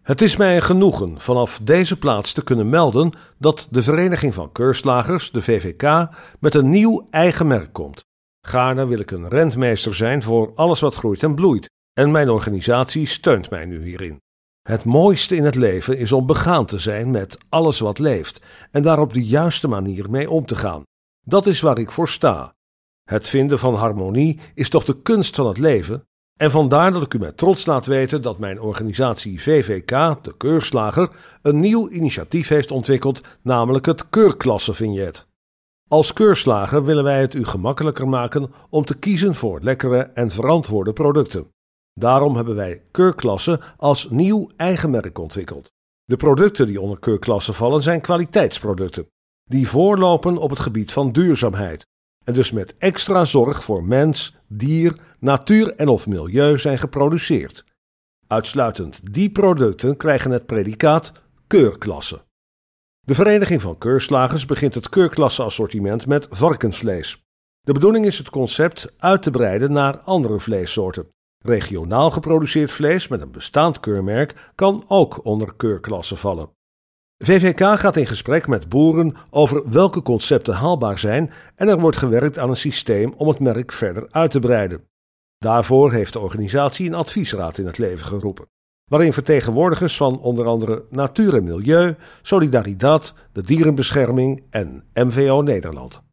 Het is mij een genoegen vanaf deze plaats te kunnen melden dat de Vereniging van Keurslagers, de VVK, met een nieuw eigen merk komt. Gaarne wil ik een rentmeester zijn voor alles wat groeit en bloeit en mijn organisatie steunt mij nu hierin. Het mooiste in het leven is om begaan te zijn met alles wat leeft en daar op de juiste manier mee om te gaan. Dat is waar ik voor sta. Het vinden van harmonie is toch de kunst van het leven? En vandaar dat ik u met trots laat weten dat mijn organisatie VVK, de Keurslager, een nieuw initiatief heeft ontwikkeld, namelijk het keurklassevignet. Als keurslager willen wij het u gemakkelijker maken om te kiezen voor lekkere en verantwoorde producten. Daarom hebben wij keurklassen als nieuw eigen merk ontwikkeld. De producten die onder keurklassen vallen zijn kwaliteitsproducten, die voorlopen op het gebied van duurzaamheid en dus met extra zorg voor mens, dier, natuur en of milieu zijn geproduceerd. Uitsluitend die producten krijgen het predicaat keurklasse. De Vereniging van Keurslagers begint het keurklasseassortiment met varkensvlees. De bedoeling is het concept uit te breiden naar andere vleessoorten. Regionaal geproduceerd vlees met een bestaand keurmerk kan ook onder keurklasse vallen. VVK gaat in gesprek met boeren over welke concepten haalbaar zijn en er wordt gewerkt aan een systeem om het merk verder uit te breiden. Daarvoor heeft de organisatie een adviesraad in het leven geroepen, waarin vertegenwoordigers van onder andere Natuur en Milieu, Solidaridad, de Dierenbescherming en MVO Nederland